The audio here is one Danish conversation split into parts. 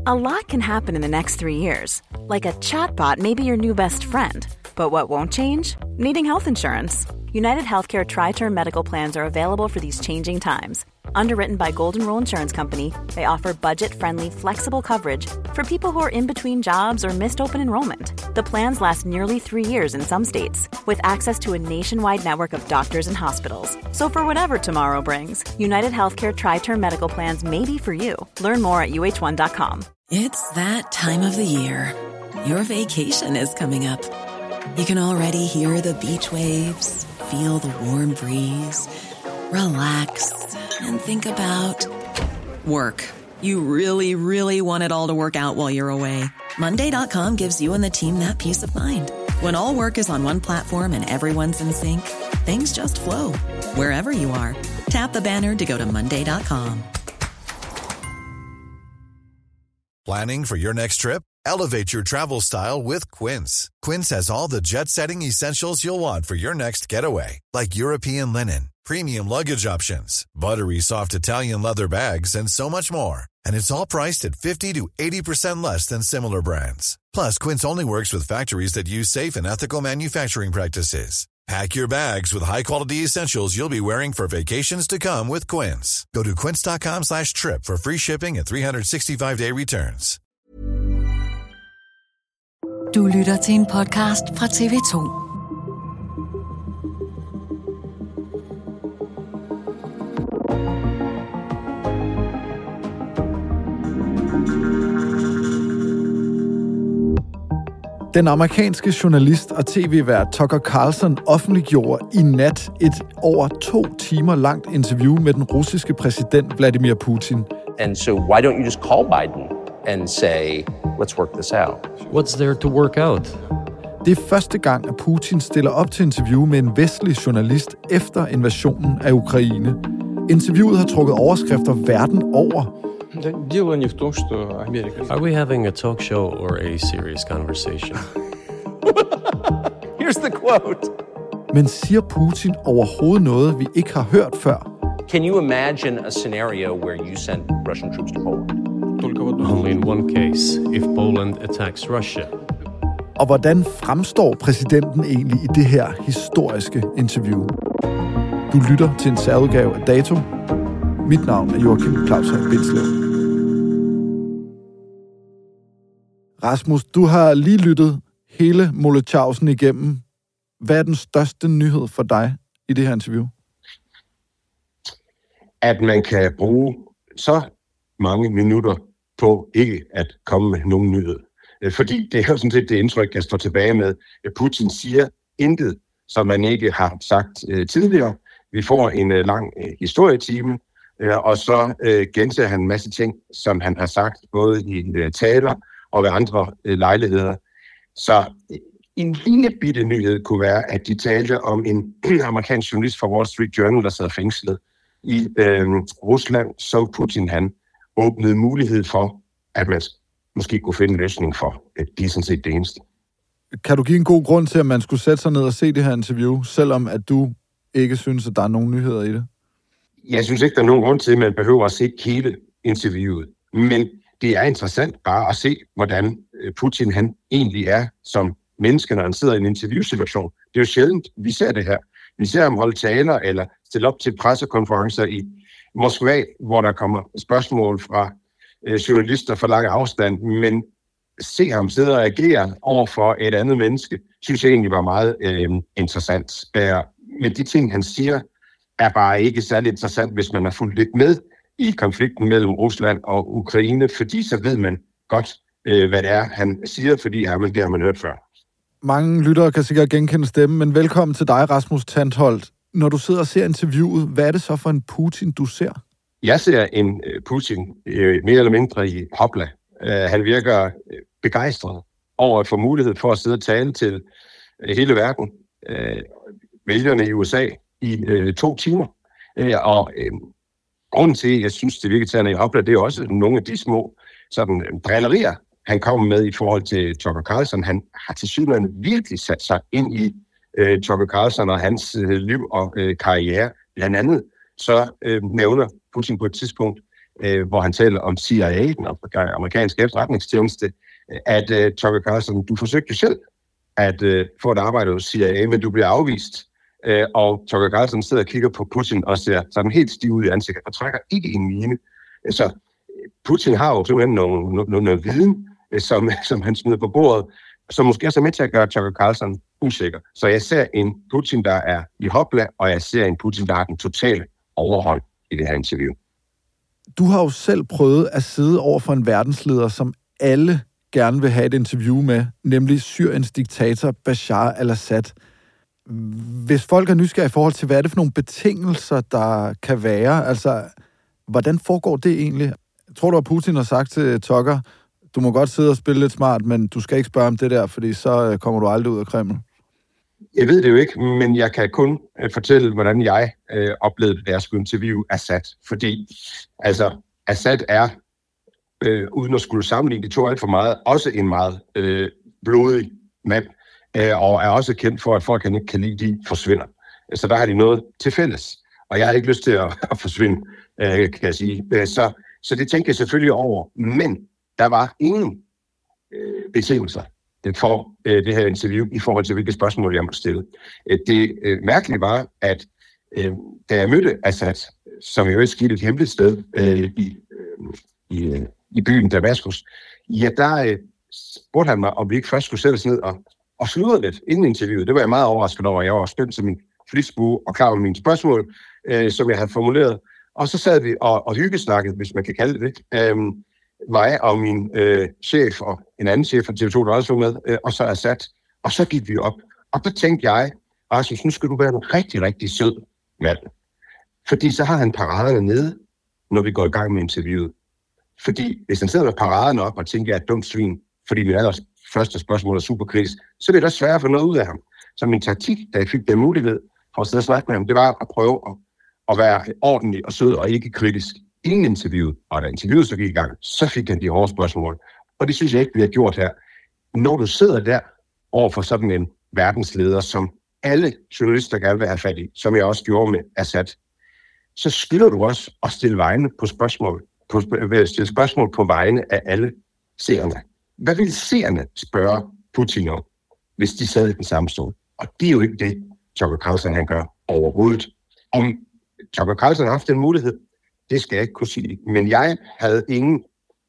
A lot can happen in the next 3 years. Like a chatbot may be your new best friend. But what won't change? Needing health insurance. United Healthcare Tri-Term Medical Plans are available for these changing times. Underwritten by Golden Rule Insurance Company, they offer budget-friendly, flexible coverage for people who are in between jobs or missed open enrollment. The plans last nearly 3 years in some states, with access to a nationwide network of doctors and hospitals. So for whatever tomorrow brings, United Healthcare Tri-Term Medical Plans may be for you. Learn more at uh1.com. It's that time of the year. Your vacation is coming up. You can already hear the beach waves, feel the warm breeze, relax, and think about work. You really, really want it all to work out while you're away. Monday.com gives you and the team that peace of mind. When all work is on one platform and everyone's in sync, things just flow. Wherever you are, tap the banner to go to Monday.com. Planning for your next trip? Elevate your travel style with Quince. Quince has all the jet-setting essentials you'll want for your next getaway, like European linen, premium luggage options, buttery soft Italian leather bags, and so much more. And it's all priced at 50 to 80% less than similar brands. Plus, Quince only works with factories that use safe and ethical manufacturing practices. Pack your bags with high-quality essentials you'll be wearing for vacations to come with Quince. Go to quince.com/trip for free shipping and 365-day returns. Du lytter til en podcast fra TV2. Den amerikanske journalist og tv-vært Tucker Carlson offentliggjorde i nat et over 2 timer langt interview med den russiske præsident Vladimir Putin. And so why don't you just call Biden and say, let's work this out? What's there to work out? Det er første gang, at Putin stiller op til interview med en vestlig journalist efter invasionen af Ukraine. Interviewet har trukket overskrifter verden over. Are we having a talk show or a serious conversation? Here's the quote. Men siger Putin overhovedet noget, vi ikke har hørt før? Can you imagine a scenario where you sent Russian troops to Poland? Only in one case, if Poland attacks Russia. Og hvordan fremstår præsidenten egentlig i det her historiske interview? Du lytter til en særudgave af Dato. Mit navn er Joachim Claus Bindslev. Rasmus, du har lige lyttet hele Molotowsen igennem. Hvad er den største nyhed for dig i det her interview? At man kan bruge så mange minutter på ikke at komme med nogen nyhed. Fordi det er jo sådan set det indtryk, jeg står tilbage med. Putin siger intet, som man ikke har sagt tidligere. Vi får en lang historietime, og så gentager han en masse ting, som han har sagt, både i taler og ved andre lejligheder. Så en lille bitte nyhed kunne være, at de talte om en amerikansk journalist fra Wall Street Journal, der sad fængslet i Rusland, så Putin han åbnede mulighed for, at man måske kunne finde en løsning for. Det er sådan set det eneste. Kan du give en god grund til, at man skulle sætte sig ned og se det her interview, selvom at du ikke synes, at der er nogen nyheder i det? Jeg synes ikke, der er nogen grund til, at man behøver at se hele interviewet. Men det er interessant bare at se, hvordan Putin han egentlig er som menneske, når han sidder i en interviewsituation. Det er jo sjældent, vi ser det her. Vi ser ham holde taler eller stille op til pressekonferencer i Moskva, hvor der kommer spørgsmål fra journalister for lang afstand, men se ham sidde og agere over for et andet menneske, synes jeg egentlig var meget interessant. Men de ting, han siger, er bare ikke særlig interessant, hvis man har fulgt lidt med i konflikten mellem Rusland og Ukraine, fordi så ved man godt, hvad det er, han siger, fordi det har man hørt før. Mange lyttere kan sikkert genkende stemmen, men velkommen til dig, Rasmus Tantholdt. Når du sidder og ser interviewet, hvad er det så for en Putin, du ser? Jeg ser en Putin mere eller mindre i hopla. Han virker begejstret over at få mulighed for at sidde og tale til hele verden. Vælgerne i USA i 2 timer. Og grunden til, at jeg synes, det virker til, at han er i hopla, det er også nogle af de små sådan drillerier, han kommer med i forhold til Tucker Carlson. Han har tilsyneladende virkelig sat sig ind i Tucker Carlson og hans liv og karriere. Blandt andet så nævner Putin på et tidspunkt, hvor han taler om CIA, den amerikanske efterretningstjeneste, at Tucker Carlson, du forsøgte selv at få et arbejde hos CIA, men du bliver afvist. Og Tucker Carlson sidder og kigger på Putin og ser sådan helt stiv ud i ansigtet og trækker ikke en mine. Så Putin har jo simpelthen noget viden, som han smider på bordet, som måske også er med til at gøre Tucker Carlson usikker. Så jeg ser en Putin, der er i hopla, og jeg ser en Putin, der har den totale overhånd i det her interview. Du har jo selv prøvet at sidde over for en verdensleder, som alle gerne vil have et interview med, nemlig Syriens diktator Bashar al-Assad. Hvis folk er nysgerrige i forhold til, hvad er det for nogle betingelser, der kan være? Altså, hvordan foregår det egentlig? Tror du, at Putin har sagt til Tucker, du må godt sidde og spille lidt smart, men du skal ikke spørge om det der, fordi så kommer du aldrig ud af Kreml? Jeg ved det jo ikke, men jeg kan kun fortælle, hvordan jeg oplevede det, da jeg skulle interviewe Assad. Fordi altså, Assad er, uden at skulle sammenligne de to alt for meget, også en meget blodig mand, og er også kendt for, at folk, han ikke kan lide, de forsvinder. Så der har de noget til fælles. Og jeg har ikke lyst til at forsvinde, kan jeg sige. Så det tænker jeg selvfølgelig over. Men der var ingen betingelser for det her interview i forhold til, hvilke spørgsmål jeg måtte stille. Det mærkelige var, at da jeg mødte Assad, som jo skete et hemmeligt sted i byen Damaskus, ja, der spurgte han mig, om vi ikke først skulle sætte os ned og sludre lidt inden interviewet. Det var jeg meget overrasket over. Jeg var spændt som min flitsbue og klar med mine spørgsmål, som jeg havde formuleret. Og så sad vi og hyggesnakkede, hvis man kan kalde det det. Mig og min chef og en anden chef fra TV2, der også var med, og så Assad. Og så gik vi op. Og der tænkte jeg, Rasmus, nu skal du være en rigtig, rigtig sød mand. Fordi så har han paraderne nede, når vi går i gang med interviewet. Fordi hvis han sidder med paraderne op og tænker, at jeg er et dumt svin, fordi vi er første spørgsmål er superkritisk, så er det da svært at få noget ud af ham. Så min taktik, da jeg fik den mulighed for at sidde og snakke med ham, det var at prøve at være ordentlig og sød og ikke kritisk inden interviewet. Og da interviewet så gik i gang, så fik han de hårde spørgsmål. Og det synes jeg ikke, vi har gjort her. Når du sidder der overfor sådan en verdensleder, som alle journalister gerne vil have fat i, som jeg også gjorde med Assad, så skylder du også at stille spørgsmål på vegne af alle seerne. Hvad vil seerne spørge Putin om, hvis de sad i den samme stol? Og det er jo ikke det, Tucker Carlson han gør overhovedet. Om Tucker Carlson har haft en mulighed, det skal jeg ikke kunne sige. Men jeg havde ingen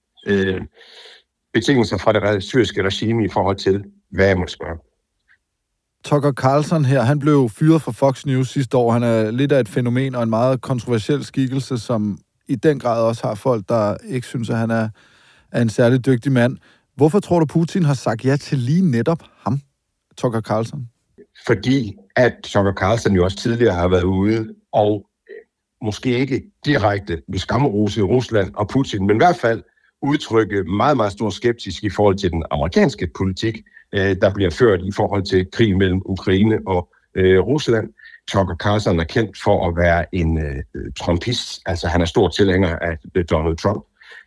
betingelser fra det syriske regime i forhold til, hvad jeg måtte spørge. Tucker Carlson her, han blev fyret fra Fox News sidste år. Han er lidt af et fænomen og en meget kontroversiel skikkelse, som i den grad også har folk, der ikke synes, at han er en særlig dygtig mand. Hvorfor tror du, Putin har sagt ja til lige netop ham, Tucker Carlson? Fordi at Tucker Carlson jo også tidligere har været ude og måske ikke direkte med skammerose i Rusland og Putin, men i hvert fald udtrykke meget, meget stor skeptisk i forhold til den amerikanske politik, der bliver ført i forhold til krigen mellem Ukraine og Rusland. Tucker Carlson er kendt for at være en trumpist, altså han er stor tilhænger af Donald Trump,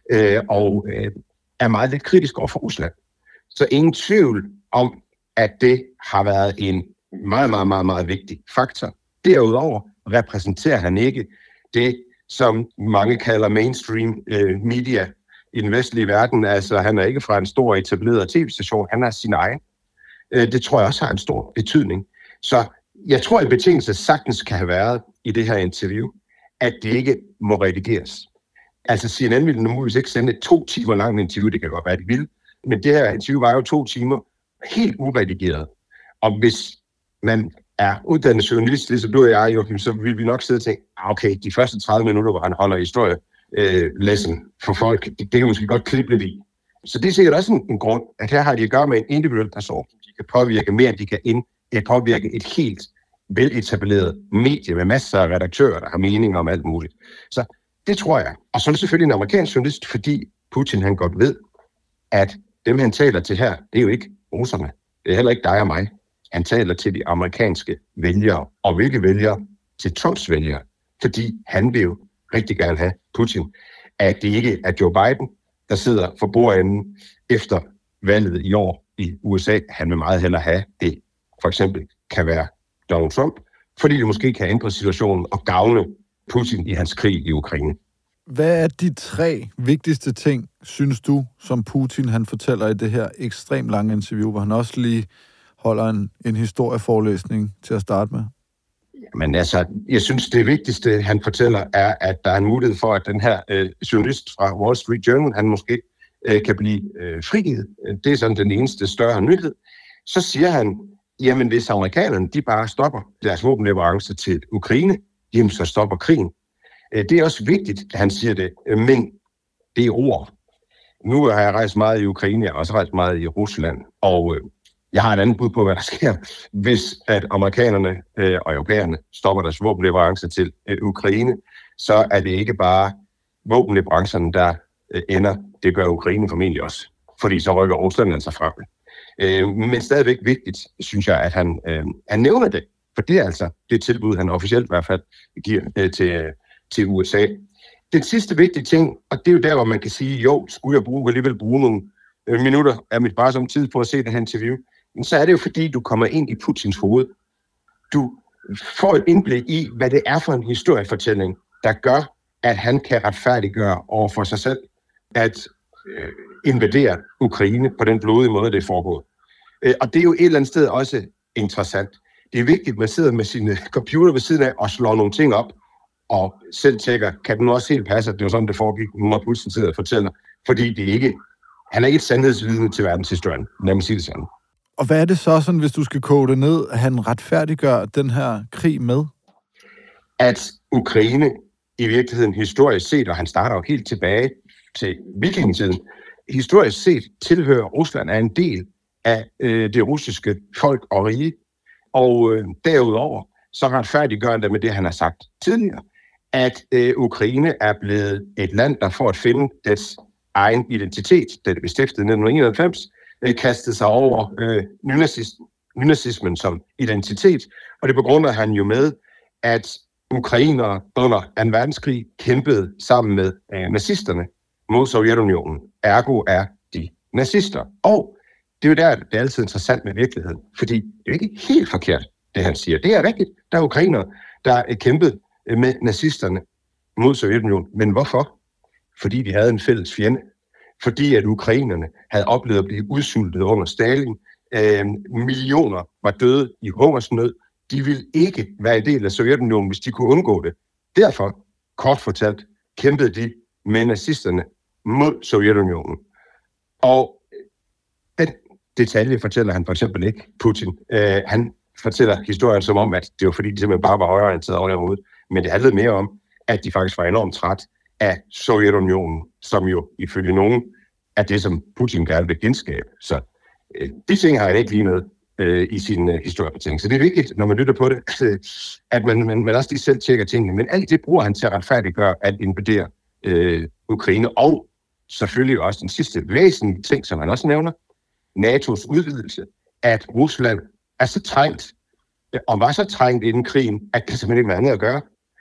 og er meget lidt kritisk over for Rusland. Så ingen tvivl om, at det har været en meget, meget, meget, meget vigtig faktor. Derudover repræsenterer han ikke det, som mange kalder mainstream media i den vestlige verden. Altså, han er ikke fra en stor etableret tv-station, han er sin egen. Det tror jeg også har en stor betydning. Så jeg tror, at betingelse sagtens kan have været i det her interview, at det ikke må redigeres. Altså, CNN ville muligvis ikke sende et 2 timer langt interview, det kan godt være, de vil, men det her interview var jo 2 timer helt uredigeret. Og hvis man er uddannet journalist, ligesom du og jeg, Joachim, så vil vi nok sidde og tænke, okay, de første 30 minutter, hvor han holder historielesson for folk, det kan måske godt klippe lidt i. Så det er sikkert også en grund, at her har de at gøre med en individuel person, de kan påvirke mere, end de kan påvirke et helt veletableret medie med masser af redaktører, der har meninger om alt muligt. Så det tror jeg. Og så er det selvfølgelig en amerikansk journalist, fordi Putin han godt ved, at dem han taler til her, det er jo ikke russerne. Det er heller ikke dig og mig. Han taler til de amerikanske vælgere. Og hvilke vælgere? Til Trumps vælgere. Fordi han vil jo rigtig gerne have Putin. At det ikke er Joe Biden, der sidder for bordenden efter valget i år i USA. Han vil meget hellere have det. For eksempel kan være Donald Trump, fordi det måske kan ændre situationen og gavne Putin i hans krig i Ukraine. Hvad er de 3 vigtigste ting, synes du, som Putin han fortæller i det her ekstremt lange interview, hvor han også lige holder en historieforelæsning til at starte med? Men altså, jeg synes, det vigtigste, han fortæller, er, at der er en mulighed for, at den her journalist fra Wall Street Journal, han måske kan blive frigivet. Det er sådan den eneste større nyhed. Så siger han, jamen hvis amerikanerne, de bare stopper deres våbenleverancer til Ukraine, jamen så stopper krigen. Det er også vigtigt, at han siger det, men det er ord. Nu har jeg rejst meget i Ukraine, jeg har også rejst meget i Rusland, og jeg har et andet bud på, hvad der sker, hvis at amerikanerne og europæerne stopper deres våbenleverancer til Ukraine, så er det ikke bare våbenleverancerne, der ender. Det gør Ukraine formentlig også, fordi så rykker Rusland altså frem. Men stadigvæk vigtigt, synes jeg, at han nævner det, for det er altså det tilbud, han officielt i hvert fald giver til USA. Den sidste vigtige ting, og det er jo der, hvor man kan sige, jo, skulle jeg alligevel bruge nogle minutter af mit barsomme tid på at se det her interview, men så er det jo fordi, du kommer ind i Putins hoved. Du får et indblik i, hvad det er for en historiefortælling, der gør, at han kan retfærdiggøre over for sig selv, at invadere Ukraine på den blodige måde, det er foregået. Og det er jo et eller andet sted også interessant. Det er vigtigt, at man sidder med sine computer ved siden af og slår nogle ting op, og selv tjekker, kan det nu også helt passe, at det var sådan, det foregik, når Putin sidder og fortæller, fordi han er ikke et sandhedsvidne til verdenshistorien, lad mig sige det sådan. Og hvad er det så, sådan, hvis du skal koge det ned, at han retfærdiggør den her krig med? At Ukraine i virkeligheden historisk set, og han starter jo helt tilbage til vikingetiden, historisk set tilhører Rusland er en del af det russiske folk og rige, og derudover så retfærdiggør han det med det, han har sagt tidligere, at Ukraine er blevet et land, der for at finde dets egen identitet, da det blev stiftet i 1991, kastede sig over nynazismen som identitet, og det begrunder han jo med, at ukrainere under 2. verdenskrig kæmpede sammen med nazisterne mod Sovjetunionen. Ergo er de nazister. Og det er jo der, det er altid interessant med virkeligheden, fordi det er jo ikke helt forkert, det han siger. Det er rigtigt. Der er ukrainere, der kæmpede med nazisterne mod Sovjetunionen. Men hvorfor? Fordi de havde en fælles fjende. Fordi at ukrainerne havde oplevet at blive udsultet under Stalin. Millioner var døde i hungersnød. De ville ikke være en del af Sovjetunionen, hvis de kunne undgå det. Derfor, kort fortalt, kæmpede de med nazisterne mod Sovjetunionen. Og den detalje fortæller han for eksempel ikke Putin. Han fortæller historien som om, at det var fordi, de simpelthen bare var højreorienterede over hovedet. Men det handlede mere om, at de faktisk var enormt træt af Sovjetunionen, som jo ifølge nogen er det, som Putin gerne vil genskabe. Så de ting har han ikke lige med i sin historiefortælling. Så det er vigtigt, når man lytter på det, at man også lige selv tjekker tingene. Men alt det bruger han til at retfærdiggøre at invadere Ukraine. Og selvfølgelig også den sidste væsentlige ting, som han også nævner, NATO's udvidelse, at Rusland er så trængt, og var så trængt inden krigen, at det simpelthen ikke var andet at gøre.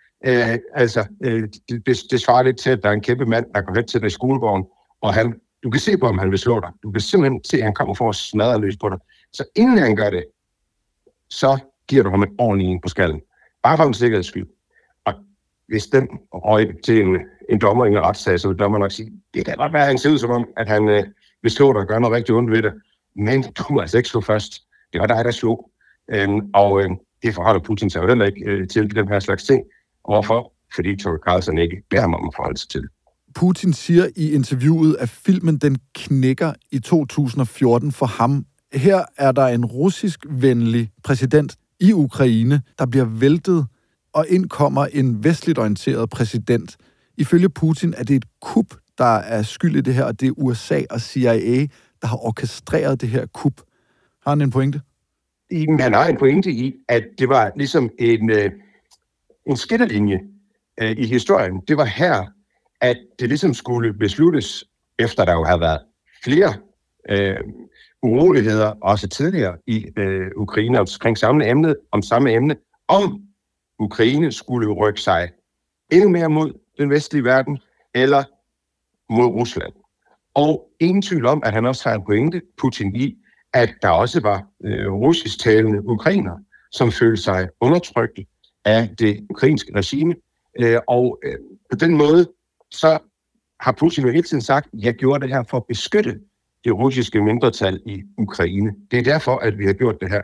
Det svarer lidt til, at der er en kæmpe mand, der går hen til dig i skolevognen, og du kan se på, om han vil slå dig. Du kan simpelthen se, at han kommer for at smadre løs på dig. Så inden han gør det, så giver du ham et ordentligt en på skallen. Bare for en sikkerheds skyld. Og hvis den røg til en dommer i en retssag, så vil dommer nok sige, det kan godt være, at han ser ud som om, at han vil slå dig og gøre noget rigtig ondt ved det. Men du må altså ikke slå først. Det var dig, der slog. Det forholder Putin sig jo heller ikke til den her slags ting. Hvorfor? Fordi Tucker Carlson ikke beder ham om at forholde sig til. Putin siger i interviewet, at filmen den knækker i 2014 for ham. Her er der en russisk-venlig præsident i Ukraine, der bliver væltet, og ind kommer en vestligt orienteret præsident. Ifølge Putin er det et kup, der er skyld i det her, og det er USA og CIA, der har orkestreret det her kup. Har han en pointe? Han har en pointe i, at det var ligesom en skillelinje i historien. Det var her, at det ligesom skulle besluttes, efter der jo havde været flere uroligheder, også tidligere i Ukraine omkring samme emne, om Ukraine skulle rykke sig endnu mere mod den vestlige verden, eller mod Rusland. Og ingen tvivl om, at han også har en pointe, Putin, i, at der også var russisktalende ukrainere, som følte sig undertrykte af det ukrainske regime. Og på den måde, så har Putin jo hele tiden sagt, at jeg gjorde det her for at beskytte det russiske mindretal i Ukraine. Det er derfor, at vi har gjort det her.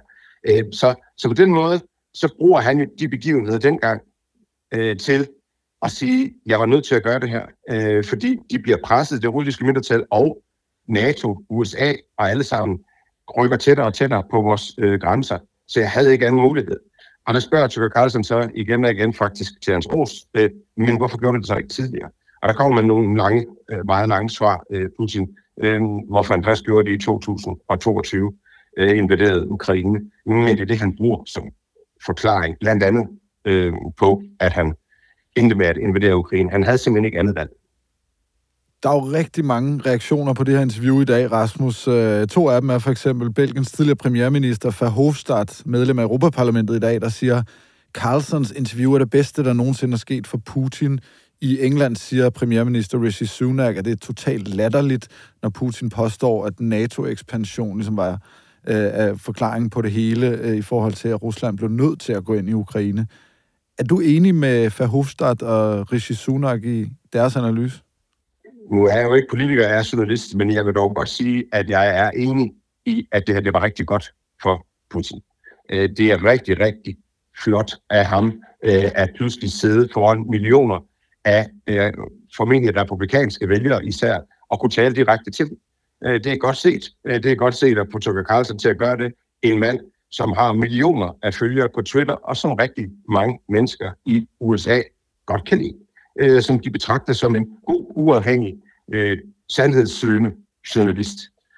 Så på den måde, så bruger han jo de begivenheder dengang til at sige, at jeg var nødt til at gøre det her, fordi de bliver presset, det russiske mindretal og NATO, USA og alle sammen rykker tættere og tættere på vores grænser. Så jeg havde ikke anden mulighed. Og der spørger Tucker Carlson så igen og igen faktisk til hans ros, men hvorfor gjorde det så ikke tidligere? Og der kommer man nogle meget lange svar, Putin, hvorfor han først gjorde det i 2022, invaderede Ukraine. Men det er det, han bruger som forklaring, blandt andet på, at han endte med at invadere Ukraine. Han havde simpelthen ikke andet valg. Der er jo rigtig mange reaktioner på det her interview i dag, Rasmus. 2 af dem er for eksempel Belgiens tidligere premierminister Verhofstadt, medlem af Europaparlamentet i dag, der siger, Carlsons interview er det bedste, der nogensinde er sket for Putin. I England siger premierminister Rishi Sunak, at det er totalt latterligt, når Putin påstår, at NATO-ekspansion ligesom var forklaringen på det hele i forhold til, at Rusland blev nødt til at gå ind i Ukraine. Er du enig med Verhofstadt og Rishi Sunak i deres analyse? Nu er jeg jo ikke politiker, jeg er journalist, men jeg vil dog godt sige, at jeg er enig i, at det her det var rigtig godt for Putin. Det er rigtig, rigtig flot af ham at pludselig sidde foran millioner af formentlig republikanske vælgere især, og kunne tale direkte til dem. Det er godt set. Det er godt set at få Tucker Carlson til at gøre det. En mand, som har millioner af følgere på Twitter, og som rigtig mange mennesker i USA godt kan lide, som de betragter som en god, uafhængig, sandhedssøgende journalist.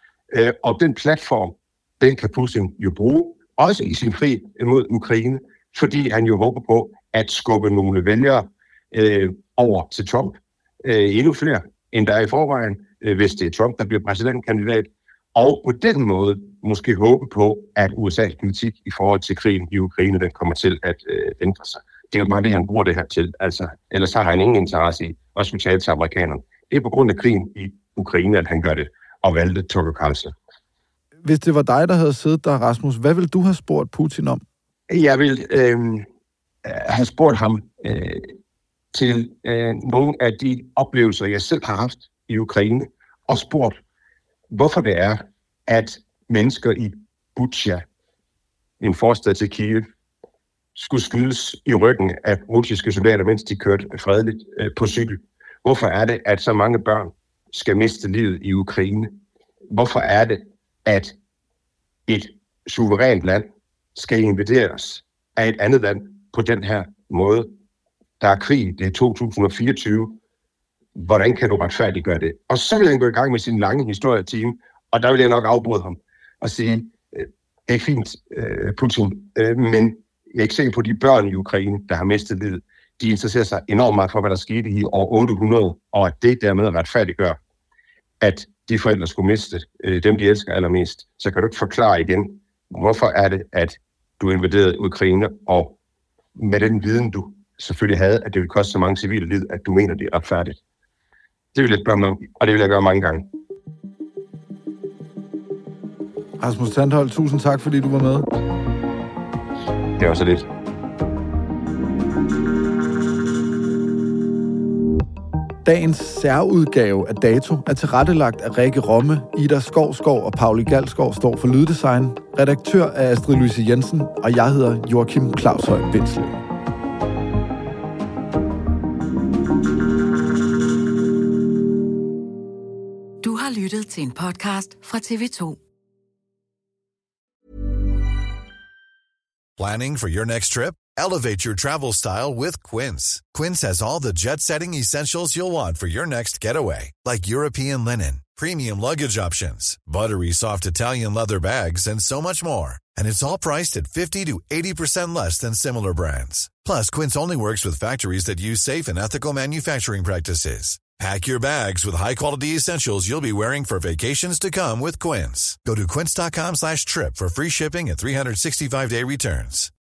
Og den platform, den kan Putin jo bruge, også i sin krig mod Ukraine, fordi han jo håber på at skubbe nogle vælgere over til Trump. Endnu flere, end der er i forvejen, hvis det er Trump, der bliver præsidentkandidat. Og på den måde måske håbe på, at USA's politik i forhold til krigen i Ukraine, den kommer til at ændre sig. Det er jo meget det, han bruger det her til. Altså, ellers har han ingen interesse i at skulle tale til amerikanerne. Det er på grund af krigen i Ukraine, at han gør det, og valgte Tucker Carlson. Hvis det var dig, der havde siddet der, Rasmus, hvad ville du have spurgt Putin om? Jeg vil have spurgt ham til nogle af de oplevelser, jeg selv har haft i Ukraine, og spurgt, hvorfor det er, at mennesker i Bucha, en forstad til Kiev, skulle skydes i ryggen af russiske soldater, mens de kørte fredeligt på cykel. Hvorfor er det, at så mange børn skal miste livet i Ukraine? Hvorfor er det, at et suverænt land skal invaderes af et andet land på den her måde? Der er krig, det er 2024. Hvordan kan du retfærdiggøre det? Og så vil han gå i gang med sin lange historietime, og der vil jeg nok afbryde ham og sige, det er fint, Putin, men jeg er ikke sikker på de børn i Ukraine, der har mistet livet. De interesserer sig enormt meget for, hvad der skete i år 800, og at det dermed retfærdiggør, at de forældre skulle miste dem, de elsker allermest. Så kan du ikke forklare igen, hvorfor er det, at du invaderede Ukraine, og med den viden, du selvfølgelig havde, at det ville koste så mange civile liv, at du mener, det er retfærdigt. Det vil jeg spørge mig om, og det vil jeg gøre mange gange. Rasmus Tandholt, tusind tak, fordi du var med. Det var så lidt. Dagens særudgave af Dato er tilrettelagt af Rikke Romme, Ida Skovskov og Pauli Galskov står for lyddesign. Redaktør er Astrid Louise Jensen, og jeg hedder Joachim Claushøj Bindslev. Du har lyttet til en podcast fra TV2. Planning for your next trip? Elevate your travel style with Quince. Quince has all the jet-setting essentials you'll want for your next getaway, like European linen, premium luggage options, buttery soft Italian leather bags, and so much more. And it's all priced at 50 to 80% less than similar brands. Plus, Quince only works with factories that use safe and ethical manufacturing practices. Pack your bags with high-quality essentials you'll be wearing for vacations to come with Quince. Go to quince.com/trip for free shipping and 365-day returns.